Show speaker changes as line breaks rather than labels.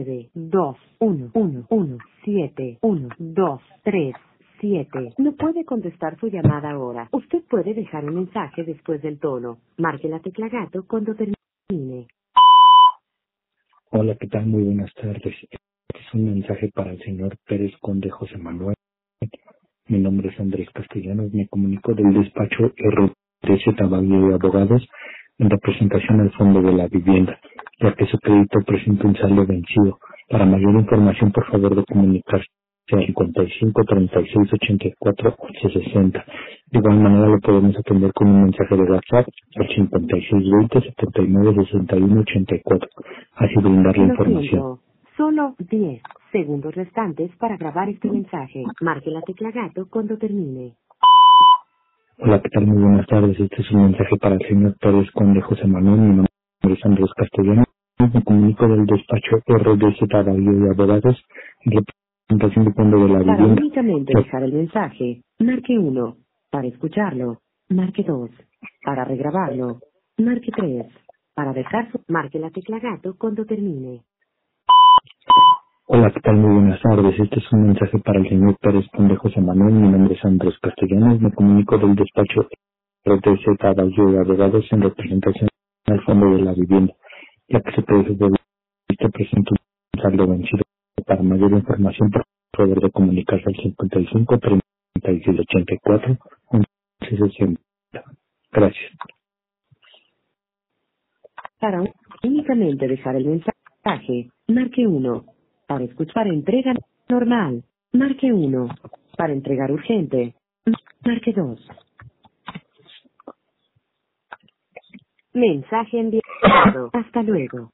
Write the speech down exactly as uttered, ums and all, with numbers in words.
nueve, dos, uno, uno, uno, siete, uno, dos, tres, siete. No puede contestar su llamada ahora. Usted puede dejar un mensaje después del tono. Marque la tecla gato cuando termine.
Hola, ¿qué tal? Muy buenas tardes. Este es un mensaje para el señor Pérez Conde José Manuel. Mi nombre es Andrés Castellanos. Me comunico del despacho R T Z Baguio de Abogados en representación al Fondo de la Vivienda, ya que su crédito presenta un saldo vencido. Para mayor información, por favor, de comunicarse al cincuenta y cinco, treinta y seis, ochenta y cuatro, once sesenta. De igual manera, lo podemos atender con un mensaje de WhatsApp al cincuenta y seis, veinte, setenta y nueve, sesenta y uno, ochenta y cuatro. Así brindar la
Lo
información.
siento. Solo diez segundos restantes para grabar este mensaje. Marque la tecla gato cuando termine.
Hola, ¿qué tal? Muy buenas tardes. Este es un mensaje para el señor Pérez Conde José Manuel. Mi nombre es Andrés Castellanos. Me comunico del despacho R D Z Baguio de Abogados en representación del Fondo de la
Para
Vivienda.
únicamente dejar el mensaje, marque uno. Para escucharlo, marque dos. Para regrabarlo, marque tres. Para dejar su... Marque la tecla gato cuando termine.
Hola, ¿qué tal? Muy buenas tardes. Este es un mensaje para el señor Pérez Conde José Manuel. Mi nombre es Andrés Castellanos. Me comunico del despacho R D Z Baguio de Abogados en representación del Fondo de la Vivienda, ya que se puede ver este presenta un saldo vencido. Para mayor información, por favor, de comunicarse al cincuenta y cinco, treinta y seis, ochenta y cuatro, once sesenta. Gracias.
Para únicamente dejar el mensaje, marque uno. Para escuchar entrega normal, marque uno. Para entregar urgente, marque dos. Mensaje enviado. Hasta luego.